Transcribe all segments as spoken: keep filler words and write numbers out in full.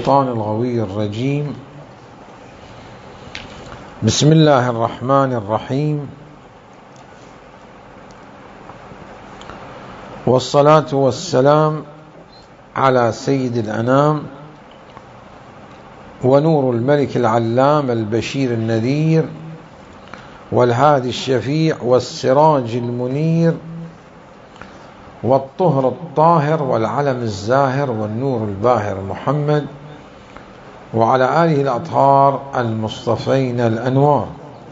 الشيطان الغوي الرجيم. بسم الله الرحمن الرحيم، والصلاة والسلام على سيد الأنام ونور الملك العلام البشير النذير والهادي الشفيع والسراج المنير والطهر الطاهر والعلم الزاهر والنور الباهر محمد وعلى آله الأطهار المصطفين الأنوار.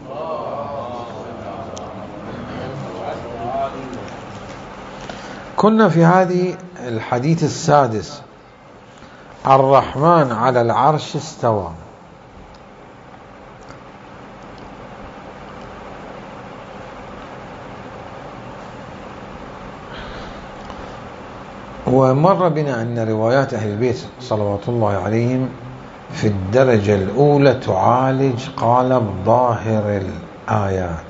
كنا في هذه الحديث السادس: الرحمن على العرش استوى. ومر بنا أن روايات أهل البيت صلوات الله عليهم في الدرجة الأولى تعالج قالب ظاهر الآيات،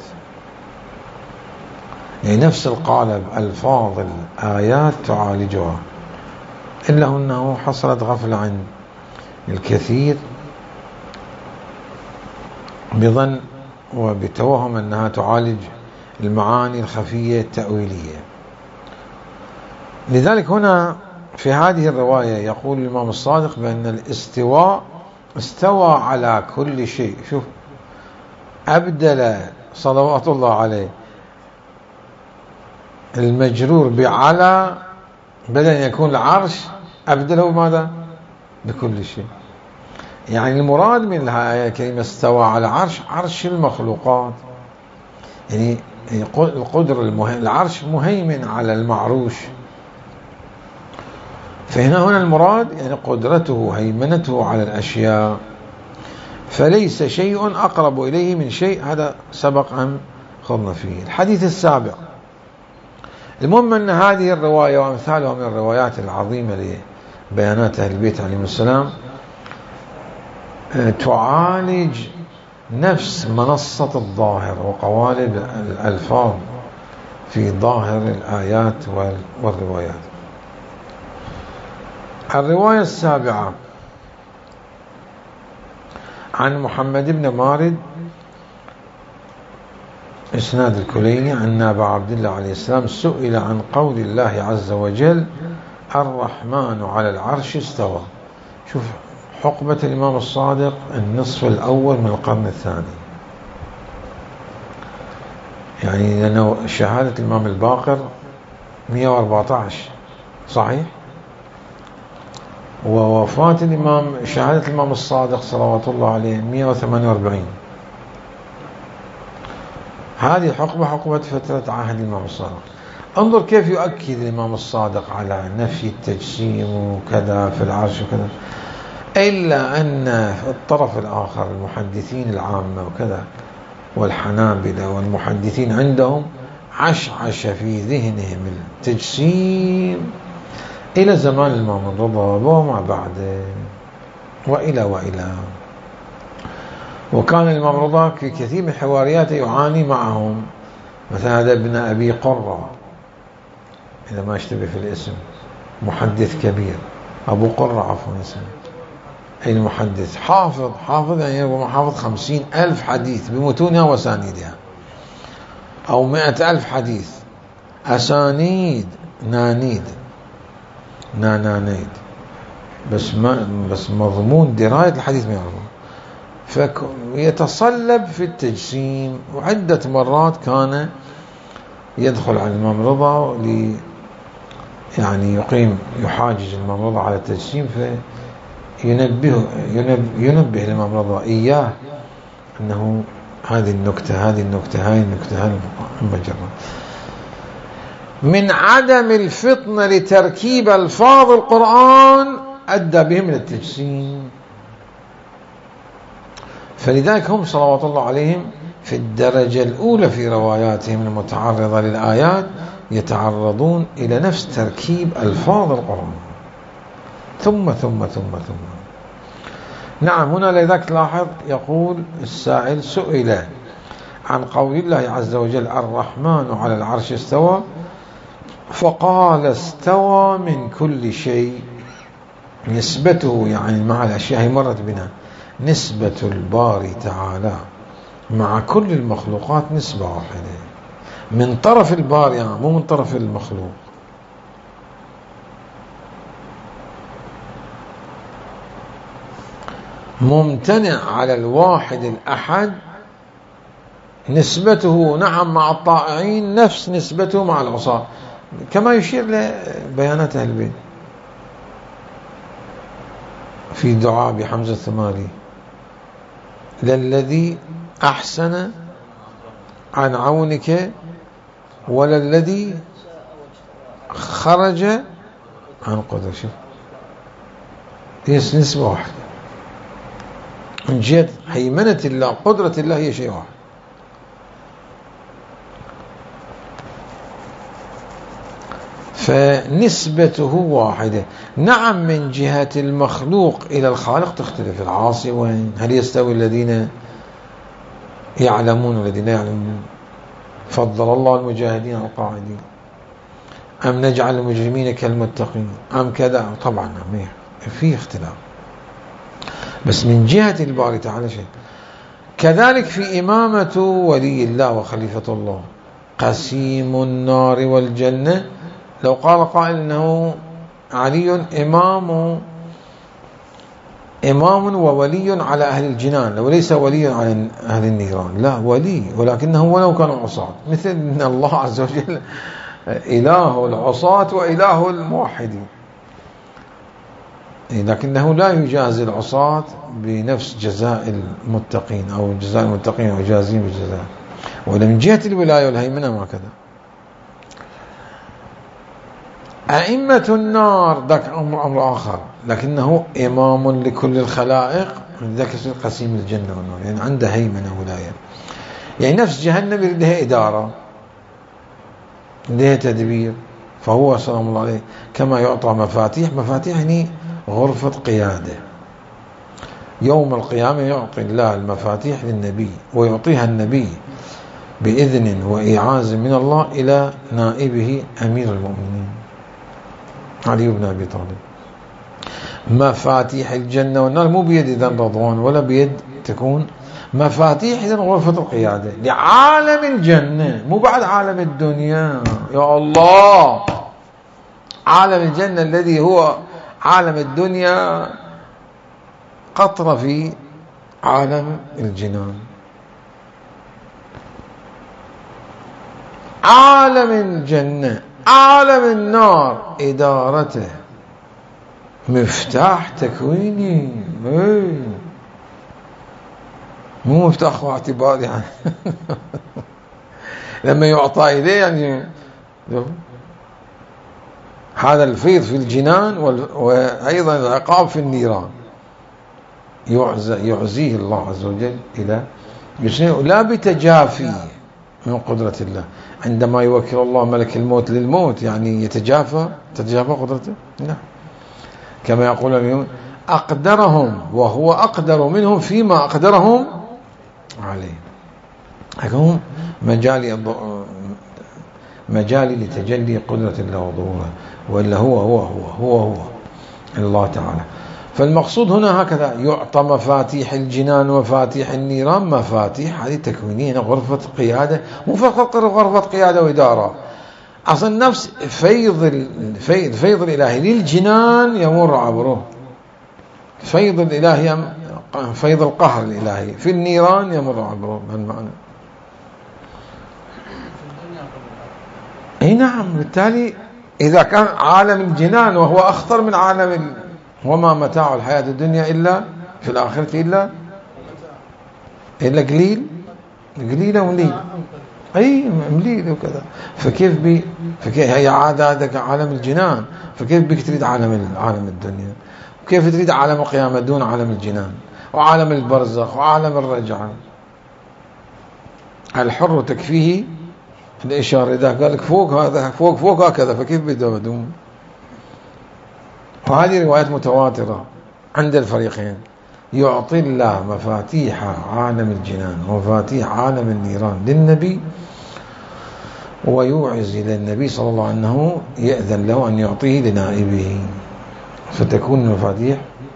يعني نفس القالب ألفاظ الآيات تعالجها، إلا أنه حصلت غفلة عن الكثير بظن وبتوهم أنها تعالج المعاني الخفية التأويلية. لذلك هنا في هذه الرواية يقول الإمام الصادق بأن الاستواء استوى على كل شيء. شوف، أبدل صلوات الله عليه المجرور بعلى، بدل أن يكون العرش أبدله ماذا؟ بكل شيء. يعني المراد من الآية الكريمة استوى على عرش عرش المخلوقات، يعني القدر المهم، العرش مهيمن على المعروش، فهنا هنا المراد يعني قدرته هيمنته على الأشياء، فليس شيء أقرب إليه من شيء. هذا سبق أن خضنا فيه. الحديث السابع. المهم أن هذه الرواية وأمثالها من الروايات العظيمة لبيانات أهل البيت عليهم السلام تعالج نفس منصة الظاهر وقوالب الألفاظ في ظاهر الآيات والروايات. الرواية السابعة عن محمد بن مارد إسناد الكليني عن أبا عبد الله عليه السلام سئل عن قول الله عز وجل الرحمن على العرش استوى. شوف حقبة الإمام الصادق النصف الأول من القرن الثاني، يعني لأنه شهادة الإمام الباقر مئة وأربعة عشر صحيح، ووفاة الإمام شهادة الإمام الصادق صلوات الله عليه مئة وثمانية وأربعين. هذه حقبة حقبة فترة عهد الإمام الصادق. انظر كيف يؤكد الإمام الصادق على نفي التجسيم وكذا في العرش وكذا، إلا أن في الطرف الآخر المحدثين العامة وكذا والحنابلة والمحدثين عندهم عشعش في ذهنهم التجسيم إلى زمان الإمام الرضا وما بعده وإلى وإلى. وكان الإمام الرضا في كثير من حوارياته يعاني معهم، مثلا هذا ابن أبي قرة إذا ما اشتبه في الاسم، محدث كبير، أبو قرة عفوا اسمه، أي المحدث حافظ حافظ يعني هو حافظ خمسين ألف حديث بمتونها وسانيدها، أو مئة ألف حديث أسانيد نانيد نانانيد، بس ما بس مضمون دراية الحديث ما يعرفه، فيتصلب في التجسيم. وعدة مرات كان يدخل على الإمام رضا لي يعني يقيم يحاجج الإمام رضا على التجسيم، فينبه ينبه, ينبه الإمام رضا إياه أنه هذه النكتة هذه النكتة هذه النكتة هذه المجرد من عدم الفطن لتركيب ألفاظ القرآن أدى بهم إلى التجسيم. فلذلك هم صلوات الله عليهم في الدرجة الأولى في رواياتهم المتعرضة للآيات يتعرضون إلى نفس تركيب ألفاظ القرآن ثم ثم ثم ثم نعم. هنا لذلك تلاحظ يقول السائل سئل عن قول الله عز وجل الرحمن على العرش استوى، فقال استوى من كل شيء. نسبته يعني مع الأشياء هي مرت بنا، نسبة الباري تعالى مع كل المخلوقات نسبة واحدة من طرف الباري يعني مو من طرف المخلوق. ممتنع على الواحد الأحد نسبته نعم مع الطائعين نفس نسبته مع العصاة، كما يشير لبيانات أهل البيت في دعاء بحمزة الثمالي: للذي أحسن عن عونك ولا الذي خرج عن قدرك. شوف هي نسبة واحدة من جهة هيمنة الله، قدرة الله هي شيء واحد. فنسبته واحدة. نعم من جهة المخلوق إلى الخالق تختلف. العاصي وين؟ هل يستوي الذين يعلمون والذين لا يعلمون؟ فضل الله المجاهدين على القاعدين، أم نجعل المجرمين كالمتقين أم كذا؟ طبعا في اختلاف، بس من جهة الباري تعالى شيء. كذلك في إمامة ولي الله وخليفة الله، قسيم النار والجنة. لو قال قائل إنه علي إمام إمام وولي على أهل الجنان وليس ولي على أهل النيران، لا ولي ولكنه ولو كانوا عصاة، مثل أن الله عز وجل إله العصاة وإله الموحدين، لكنه لا يجازي العصاة بنفس جزاء المتقين أو جزاء المتقين ويجازيهم بجزاء. ومن جهة الولاية والهيمنة ما كذا. أئمة النار ذاك أمر أمر آخر، لكنه إمام لكل الخلائق، ذاك قسيم الجنة والنار، يعني عنده هيمنة ولاية. يعني نفس جهنم لها إدارة، لها تدبير، فهو سلام الله عليه كما يعطى مفاتيح. مفاتيح يعني غرفة قيادة. يوم القيامة يعطي الله المفاتيح للنبي، ويعطيها النبي بإذن وإعاز من الله إلى نائبه أمير المؤمنين علي بن أبي طالب. مفاتيح الجنة والنار مو بيد إذن رضوان ولا بيد تكون مفاتيح إذن غرفة القيادة لعالم الجنة، مو بعد عالم الدنيا. يا الله، عالم الجنة الذي هو عالم الدنيا قطرة في عالم الجنان. عالم الجنة، عالم النار إدارته مفتاح تكويني، مو مفتاح واعتبار يعني. لما يعطى إليه يعني هذا الفيض في الجنان وأيضا العقاب في النيران يعزيه الله عز وجل إلى يسنيه، لا بتجافي من قدرة الله. عندما يوكل الله ملك الموت للموت يعني يتجافى تتجافى قدرته؟ لا، كما يقول اليوم أقدرهم وهو أقدر منهم فيما أقدرهم عليه. هم مجالي مجالي لتجلي قدرة الله وظهورها، وإلا هو هو هو هو هو الله تعالى. فالمقصود هنا هكذا يعطى مفاتيح الجنان ومفاتيح النيران، مفاتيح هذه تكوينية، غرفة قيادة، مو فقط غرفة قيادة وإدارة، أصلا نفس فيض الفيض, فيض الإلهي للجنان يمر عبره، فيض الإلهي فيض القهر الإلهي في النيران يمر عبره. بهالمعنى اي نعم. بالتالي إذا كان عالم الجنان وهو أخطر من عالم ال... وما متاع الحياة الدنيا إلا في الآخرة إلا إلا قليل قليلة ومليل، أي مليل وكذا. فكيف بي فكيف هي عادة هذاك عالم الجنان، فكيف بك تريد عالم عالم الدنيا؟ وكيف تريد عالم القيامة دون عالم الجنان وعالم البرزخ وعالم الرجعة؟ الحر تكفيه الإشارة، إذا قال لك فوق هذا فوق فوق هكذا، فكيف بدون؟ وهذه روايات متواترة عند الفريقين. يعطي الله مفاتيح عالم الجنان ومفاتيح عالم النيران للنبي، ويوعز إلى النبي صلى الله عليه وسلم أنه يأذن له أن يعطيه لنائبه. فتكون المفاتيح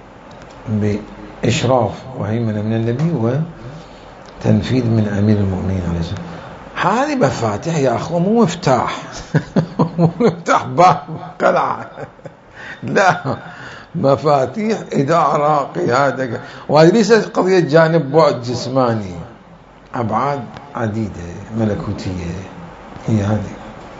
بإشراف وهيمنة من النبي وتنفيذ من أمير المؤمنين عليه السلام. هذه مفاتيح يا أخوة، مو مفتاح مو مفتاح باب قلعة، لا، مفاتيح إدارة قيادة. وهذه ليست قضية جانب بعد جسماني، أبعاد عديدة ملكوتية هي هذه.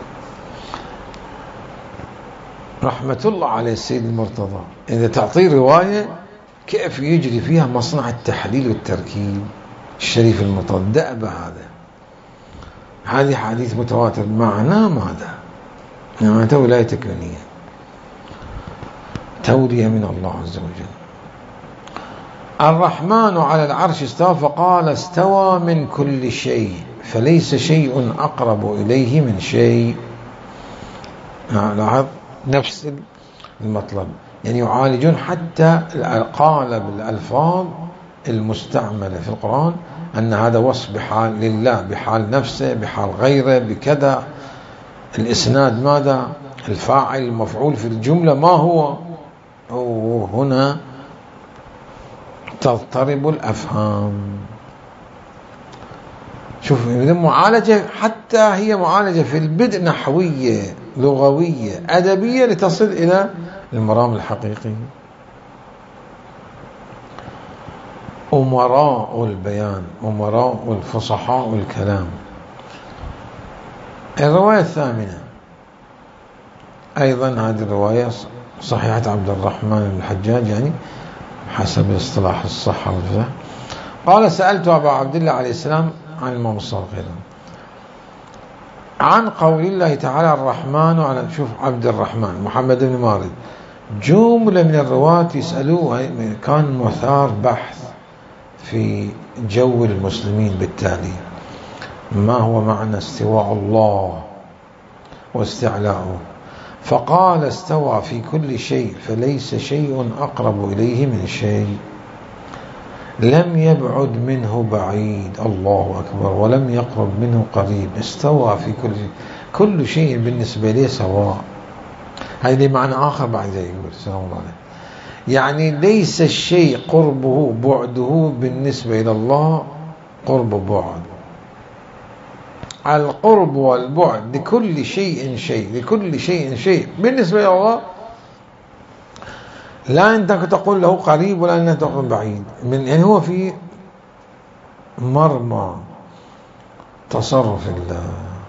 رحمة الله عليه السيد المرتضى إذا تعطيه رواية كيف يجري فيها مصنع التحليل والتركيب الشريف المرتضى، دأب هذا. هذه حديث متواتر معناه ماذا؟ معناته ولاية كونية، تولية من الله عز وجل. الرحمن على العرش استوى، فقال استوى من كل شيء فليس شيء أقرب إليه من شيء. لاحظ نفس المطلب، يعني يعالجون حتى قالب الألفاظ المستعملة في القرآن أن هذا وصف بحال لله، بحال نفسه، بحال غيره، بكذا. الإسناد ماذا؟ الفاعل المفعول في الجملة ما هو؟ هنا تضطرب الأفهام. شوف معالجة، حتى هي معالجة في البدء نحوية لغوية أدبية لتصل إلى المرام الحقيقي. أمراء البيان، أمراء الفصحاء الكلام. الرواية الثامنة أيضا هذه الرواية صحيحة عبد الرحمن بن الحجاج، يعني حسب اصطلاح الصحة والفقه. قال سألت أبا عبد الله عليه السلام عن الإمام الصادق عن قول الله تعالى الرحمن على، شوف عبد الرحمن محمد بن مارد، جملة من الرواة يسألوه، كان مثار بحث في جو المسلمين بالتالي، ما هو معنى استواء الله واستعلاؤه؟ فقال استوى في كل شيء فليس شيء أقرب إليه من شيء، لم يبعد منه بعيد، الله أكبر، ولم يقرب منه قريب. استوى في كل شيء، كل شيء بالنسبة لي سواء. هذا معنى آخر بعد ذلك يقول السلام الله عليه، يعني ليس الشيء قربه بعده بالنسبة إلى الله قرب بعد. القرب والبعد لكل شيء شيء، لكل شيء شيء بالنسبة إلى الله. لا أنت تقول له قريب ولا أنت تقول بعيد، من يعني هو في مرمى تصرف الله.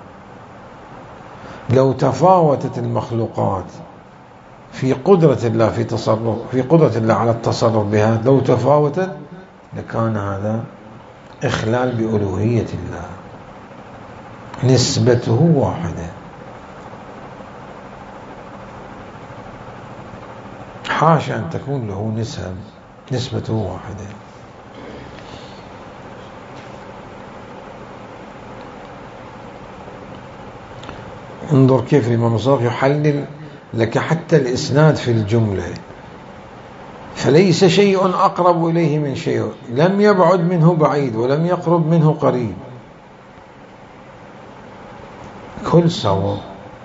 لو تفاوتت المخلوقات في قدرة الله في تصرف في قدرة الله على التصرف بها، لو تفاوتت لكان هذا إخلال بألوهية الله. نسبته واحدة، حاشا أن تكون له نسب، نسبته واحدة. انظر كيف الإمام الصادق يحلل لك حتى الإسناد في الجملة، فليس شيء أقرب إليه من شيء، لم يبعد منه بعيد ولم يقرب منه قريب، كل سواء.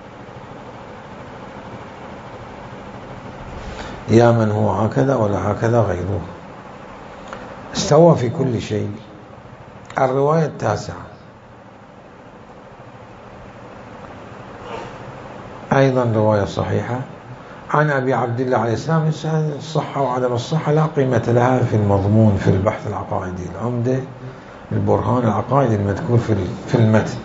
يا من هو هكذا ولا هكذا غيره. استوى في كل شيء. الرواية التاسعة أيضا رواية صحيحة عن أبي عبد الله عليه السلام، الصحة وعدم الصحة لا قيمة لها في المضمون في البحث العقائدي، العمدة البرهان العقائدي المذكور في المتن،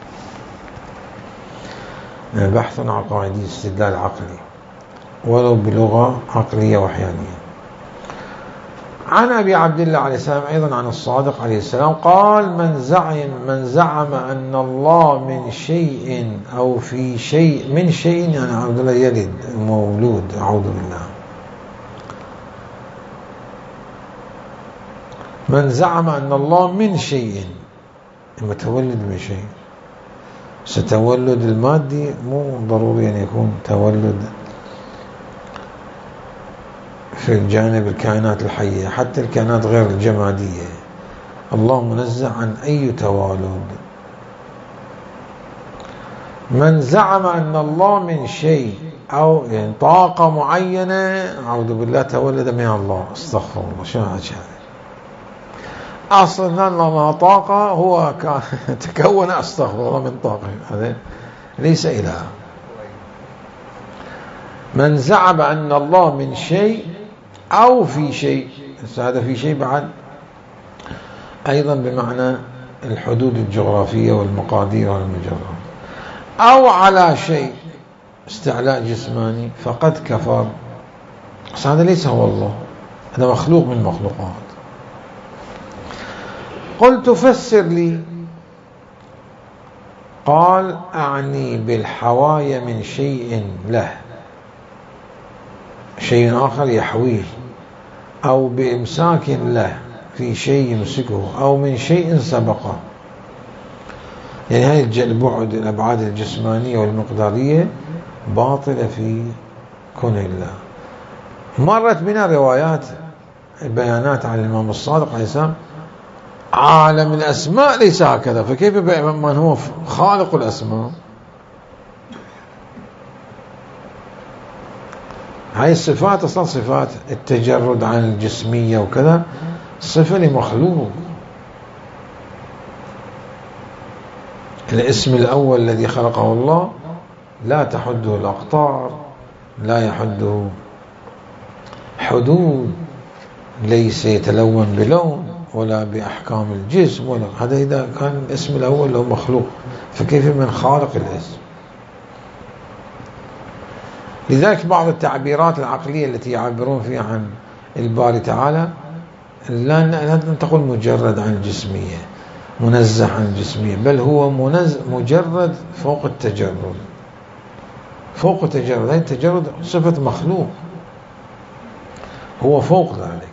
بحث عقائدي استدلال عقلي ولو بلغة عقلية وحيانية. عن أبي عبد الله عليه السلام أيضا عن الصادق عليه السلام قال من زعم من زعم أن الله من شيء أو في شيء، من شيء يعني عبد الله يلد مولود، أعوذ بالله، من زعم أن الله من شيء، متولد من شيء. ستولد المادي مو ضروري أن يكون تولد في الجانب الكائنات الحية، حتى الكائنات غير الجمادية الله منزه عن أي توالد. من زعم أن الله من شيء أو يعني طاقة معينة، أعوذ بالله، تولد من الله. استغفر الله، شنو هذا؟ أصلا الله طاقة، هو كان تكون، استغفر الله، من طاقة، هذا ليس إله. من زعم أن الله من شيء أو في شيء، هذا في شيء بعد أيضا بمعنى الحدود الجغرافية والمقادير والمجرات، أو على شيء استعلاء جسماني، فقد كفر. بس هذا ليس هو الله، هذا مخلوق من المخلوقات. قلت فسر لي. قال أعني بالحوايا من شيء له، شيء آخر يحويه، أو بإمساك له في شيء يمسكه، أو من شيء سبقه. يعني هذه البعد، الأبعاد الجسمانية والمقدارية باطلة في كون الله. مرت بنا روايات، بيانات عن الإمام الصادق عليه السلام، عالم الأسماء ليس هكذا، فكيف من هو خالق الأسماء؟ هاي الصفات أصلا صفات التجرد عن الجسمية وكذا، صفة لمخلوق. الاسم الأول الذي خلقه الله لا تحده الأقطار، لا يحده حدود، ليس يتلون بلون ولا بأحكام الجسم ولا هذا. إذا كان الاسم الأول له مخلوق، فكيف من خالق الاسم؟ لذلك بعض التعبيرات العقلية التي يعبرون فيها عن الباري تعالى لا تقول مجرد عن الجسمية، منزه عن الجسمية، بل هو منز مجرد فوق التجرد، فوق التجرد. هذا التجرد صفة مخلوق، هو فوق ذلك،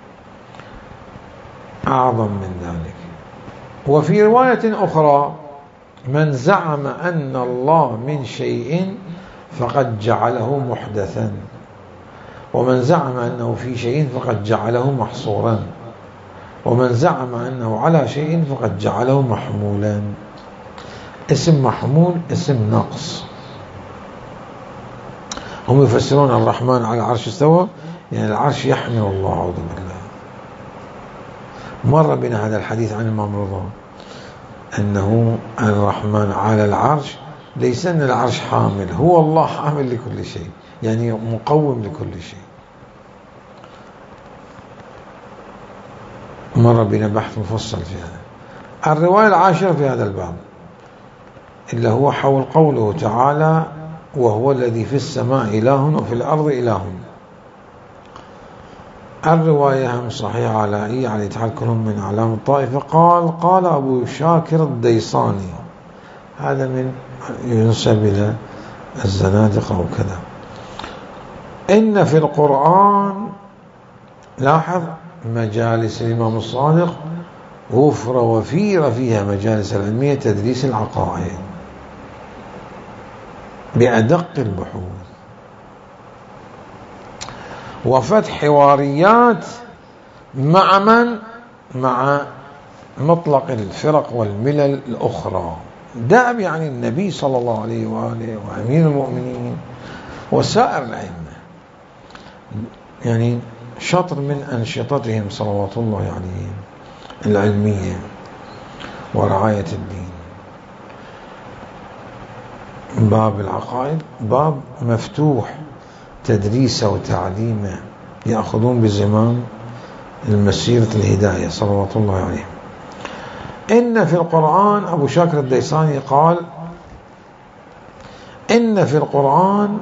أعظم من ذلك. وفي رواية أخرى: من زعم أن الله من شيء فقد جعله محدثا، ومن زعم أنه في شيء فقد جعله محصورا، ومن زعم أنه على شيء فقد جعله محمولا. اسم محمول اسم نقص. هم يفسرون الرحمن على العرش استوى، يعني العرش يحمل الله، أعوذ بالله. مر بنا هذا الحديث عن الإمام رضا أنه الرحمن على العرش، ليس أن العرش حامل، هو الله حامل لكل شيء، يعني مقوم لكل شيء. مر بنا بحث مفصل في هذا. الرواية العاشرة في هذا الباب اللي هو حول قوله تعالى: وهو الذي في السماء إله وفي الأرض إله. الرواية هم صحيحة على أي على يتحكمهم من أعلام الطائفة. قال قال أبو شاكر الديصاني، هذا من ينسب إلى الزنادقة وكذا، إن في القرآن، لاحظ مجالس الإمام الصادق وفر وفير فيها مجالس العلمية تدريس العقائد بأدق البحوث، وفتح حواريات مع من؟ مع مطلق الفرق والملل الأخرى، دأب يعني النبي صلى الله عليه وآله وأمير المؤمنين وسائر الأئمة، يعني شطر من أنشطتهم صلوات الله عليهم العلمية ورعاية الدين. باب العقائد باب مفتوح، تدريسه وتعليمه، يأخذون بزمام المسيرة الهداية صلوات الله عليهم. إن في القرآن، أبو شاكر الديصاني قال: إن في القرآن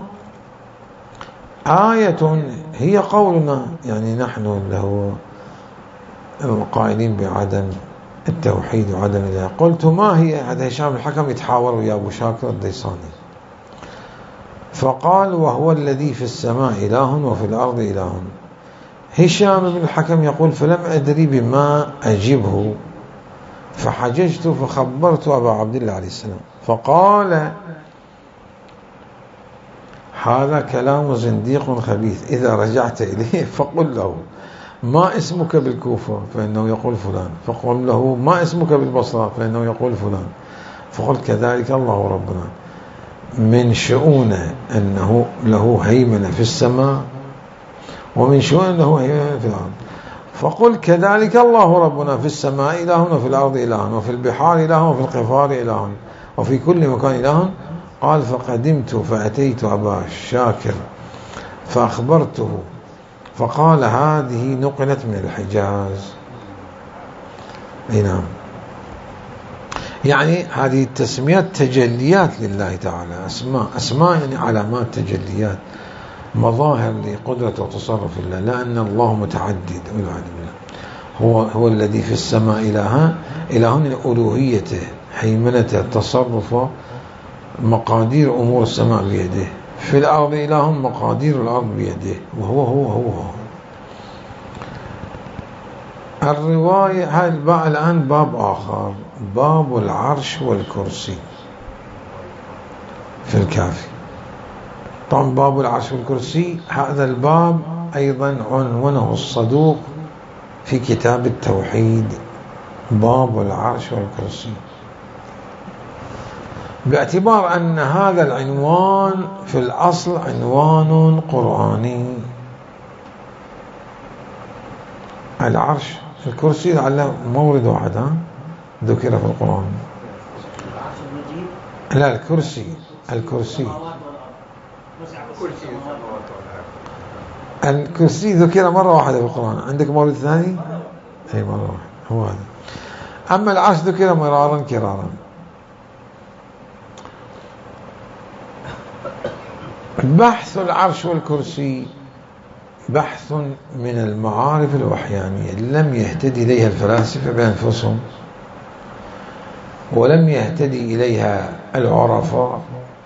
آية هي قولنا، يعني نحن له القائلين بعدم التوحيد وعدم الله. قلت: ما هي؟ هذا هشام الحكم يتحاور ويا أبو شاكر الديصاني، فقال: وهو الذي في السماء إله وفي الأرض إله. هشام بن الحكم يقول: فلم أدري بما أجبه، فحججت فخبرت أبا عبد الله عليه السلام، فقال: هذا كلام زنديق خبيث، إذا رجعت إليه فقل له: ما اسمك بالكوفة؟ فإنه يقول فلان. فقل له: ما اسمك بالبصرة؟ فإنه يقول فلان. فقل: كذلك الله ربنا من شؤونه أنه له هيمنة في السماء، ومن شؤونه له هيمنة في الأرض. فقل كذلك الله ربنا في السماء إله، وفي الأرض إله، وفي البحار إله، وفي القفار إله، وفي كل مكان إله. قال فقدمت فأتيت أبا شاكر فأخبرته، فقال هذه نقلت من الحجاز. أي نعم، يعني هذه التسميات تجليات لله تعالى، أسماء أسماء يعني علامات، تجليات، مظاهر لقدرة وتصرف الله، لأن الله متعدد والعياذ بالله. هو هو الذي في السماء إله، إله ألوهيته، هيمنته، تصرفه، مقادير أمور السماء بيده. في الأرض إله، مقادير الأرض بيده، وهو هو هو, هو. الرواية هذا الآن باب آخر، باب العرش والكرسي في الكافي. طبعا باب العرش والكرسي هذا الباب أيضا عنوانه الصدوق في كتاب التوحيد، باب العرش والكرسي، باعتبار أن هذا العنوان في الأصل عنوان قرآني. العرش الكرسي لعله مورد واحد ذكر في القرآن. لا، الكرسي الكرسي الكرسي ذكر مرة واحدة في القرآن. عندك مورد ثاني؟ أي مرة واحدة هو هذا. أما العرش ذكر مرارا كرارا. بحث العرش والكرسي بحث من المعارف الوحيانية لم يهتدي إليها الفلاسفة بأنفسهم، ولم يهتدي إليها العرفاء،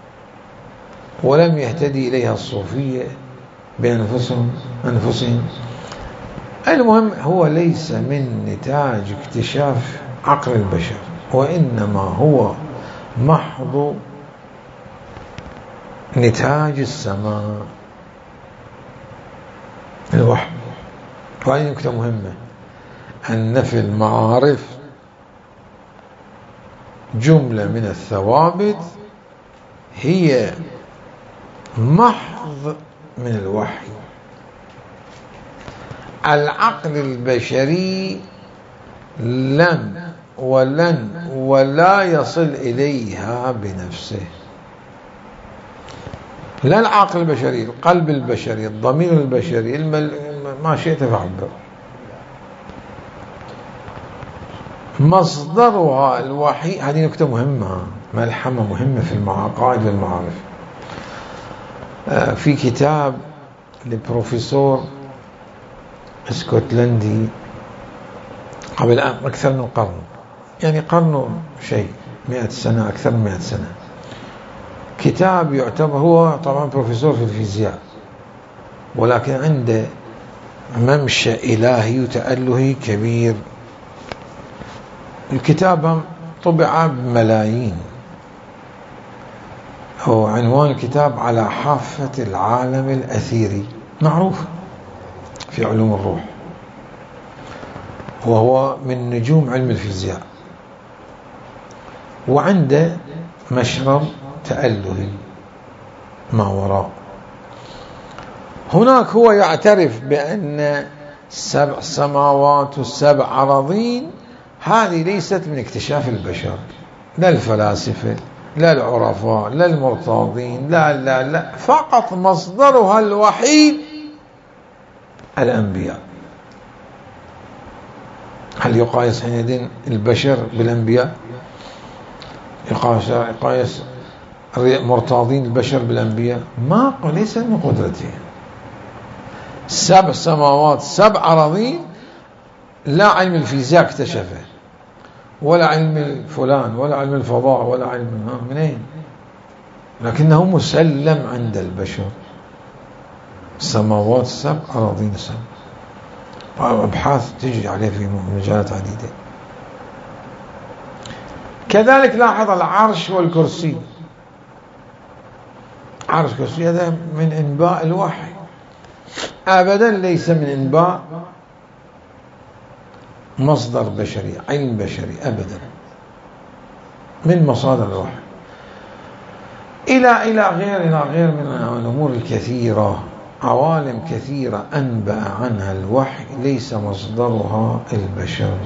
ولم يهتدي إليها الصوفية بأنفسهم أنفسهم. المهم هو ليس من نتاج اكتشاف عقل البشر، وإنما هو محض نتاج السماء، الوحي. وهذه نكتة مهمة، أن في المعارف جملة من الثوابت هي محض من الوحي. العقل البشري لم ولن ولا يصل إليها بنفسه. لا العقل البشري، القلب البشري، الضمير البشري، المل... ما شئت فعبر، مصدرها الوحي. هذه نكتة مهمة، ملحمة مهمة في العقائد والمعارف. في كتاب لبروفيسور اسكتلندي قبل أكثر من قرن، يعني قرن شيء، مئة سنة، أكثر من مئة سنة، كتاب يعتبر، هو طبعا بروفيسور في الفيزياء، ولكن عنده ممشى إلهي وتألهي كبير. الكتاب طبع بملايين. هو عنوان الكتاب على حافة العالم الأثيري، معروف في علوم الروح، وهو من نجوم علم الفيزياء، وعنده مشرب تألهي ما وراء. هناك هو يعترف بأن سبع سماوات والسبع أراضين هذه ليست من اكتشاف البشر، لا الفلاسفة، لا العرفاء، لا المرتاضين، لا لا لا فقط مصدرها الوحيد الأنبياء. هل يقايس حينئذ البشر بالأنبياء؟ يقايس يقايس مرتاضين البشر بالأنبياء؟ ما ليس من قدرته. سبع سماوات سبع أراضين لا علم الفيزياء اكتشفه، ولا علم الفلان، ولا علم الفضاء، ولا علم منين، لكنه مسلم عند البشر. سماوات سبع أراضين سبع، أبحاث تجري عليه في مجالات عديدة. كذلك لاحظ العرش والكرسي. عرش كرسي هذا من إنباء الوحي، أبدا ليس من إنباء مصدر بشري، علم بشري، أبدا من مصادر الوحي. إلى إلى غير إلى غير من الأمور الكثيرة، عوالم كثيرة أنبأ عنها الوحي ليس مصدرها البشر.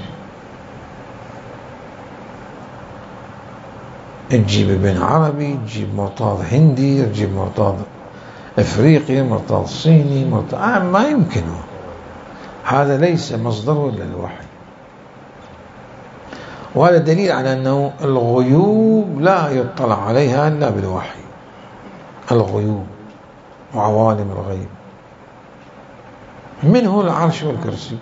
تجيب ابن عربي، تجيب مرتاض هندي، تجيب مرتاض افريقي، مرتاض صيني، مرتاض آه ما يمكنه، هذا ليس مصدره الا الوحي. وهذا دليل على انه الغيوب لا يطلع عليها الا بالوحي، الغيوب وعوالم الغيب منه العرش والكرسي.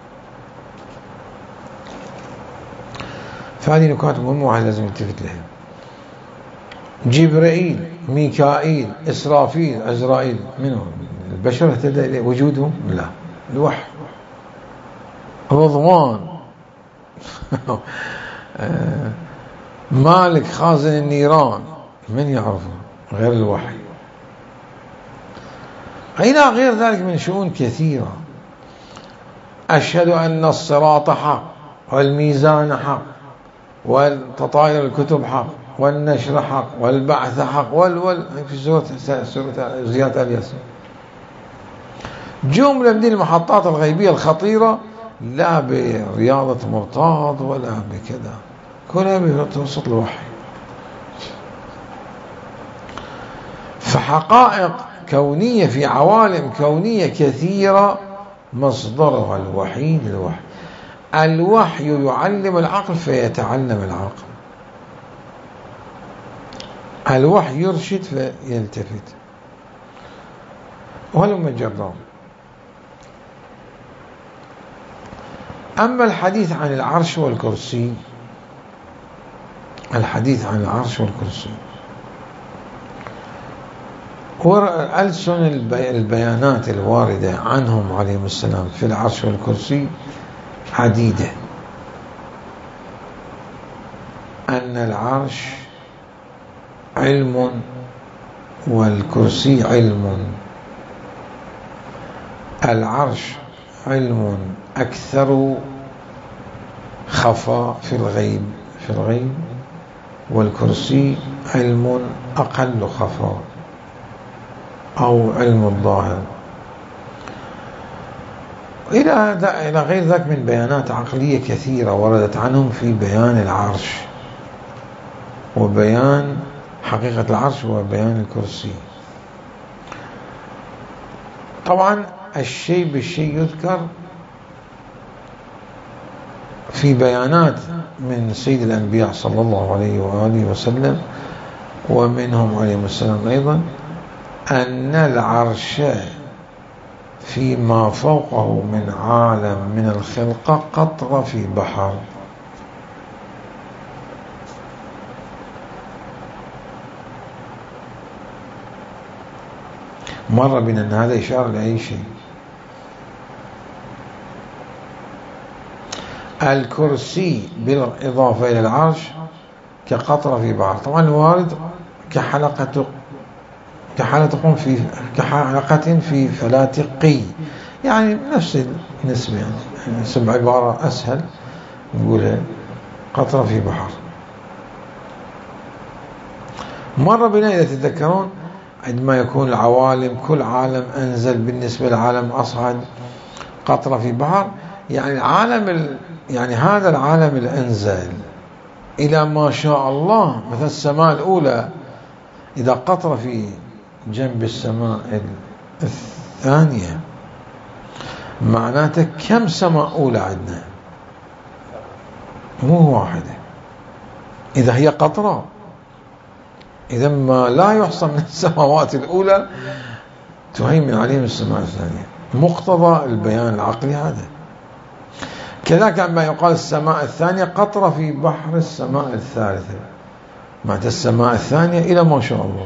فهذه نكات مهمة واحد لازم يلتفت لها. جبرائيل، ميكائيل، إسرافيل، عزرائيل، منهم البشر اهتدى إليه وجودهم؟ لا، الوحي. رضوان مالك خازن النيران، من يعرفه غير الوحي. إلى غير ذلك من شؤون كثيرة. أشهد أن الصراط حق، والميزان حق، والتطاير الكتب حق، والنشر حق، والبعث حق، وال وال في سورة سورة زيادة الياسين. جملة من المحطات الغيبية الخطيرة، لا برياضة مرتاض ولا بكذا، كلها بتوسط الوحي. فحقائق كونية في عوالم كونية كثيرة مصدرها الوحيد الوحي. الوحي يعلم العقل فيتعلم العقل، الوحي يرشد فيلتفت. ولما جرب. أما الحديث عن العرش والكرسي، الحديث عن العرش والكرسي ألسن البيانات الواردة عنهم عليهم السلام في العرش والكرسي عديدة. أن العرش علم والكرسي علم. العرش علم أكثر خفاء في الغيب في الغيب والكرسي علم أقل خفاء أو علم الظاهر. إلى إلى غير ذلك من بيانات عقلية كثيرة وردت عنهم في بيان العرش وبيان حقيقة العرش وبيان الكرسي. طبعا الشيء بالشيء يذكر في بيانات من سيد الأنبياء صلى الله عليه وآله وسلم ومنهم عليهم السلام أيضا، أن العرش فيما فوقه من عالم من الخلقة قطرة في بحر. مر بنا أن هذا إشارة لأي شيء. الكرسي بالإضافة إلى العرش كقطرة في بحر. طبعا الوارد كحلقة كحلقة في كحلقة في فلاة قي، يعني نفس النسبة، يعني سبع عبارة أسهل نقولها قطرة في بحر. مر بنا إذا تتذكرون عندما يكون العوالم كل عالم أنزل بالنسبة للعالم أصعد قطرة في بحر، يعني العالم ال... يعني هذا العالم الأنزل إلى ما شاء الله. مثل السماء الأولى إذا قطرة في جنب السماء الثانية معناته كم سماء أولى عندنا؟ مو واحدة. إذا هي قطرة إذا ما لا يحصى من السماوات الأولى تهيمن عليهم السماء الثانية. مقتضى البيان العقلي هذا. كذلك عندما يقال السماء الثانية قطرة في بحر السماء الثالثة، معناته السماء الثانية إلى ما شاء الله.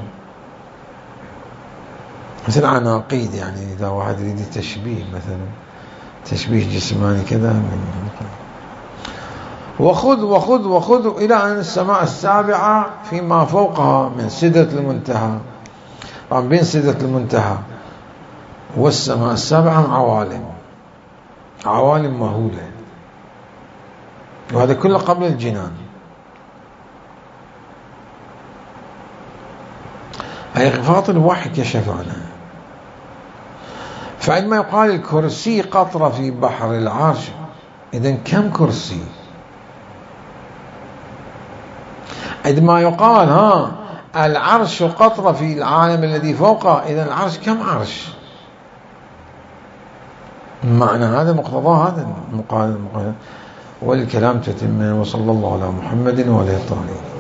مثل عناقيد، يعني إذا واحد يريد تشبيه مثلا تشبيه جسماني كذا من وخذ وخذ وخذ إلى أن السماء السابعة فيما فوقها من سدرة المنتهى. طبعا بين سدرة المنتهى والسماء السابعة عوالم عوالم مهولة، وهذا كله قبل الجنان. أي غفاط الوحي كشف عنها. فعندما يقال الكرسي قطرة في بحر العرش، إذن كم كرسي؟ عندما يقال ها العرش قطرة في العالم الذي فوقه، إذن العرش كم عرش؟ معنى هذا مقتضى هذا المقال. والكلام تتم. وصلى الله على محمد وعلى آله الطاهرين.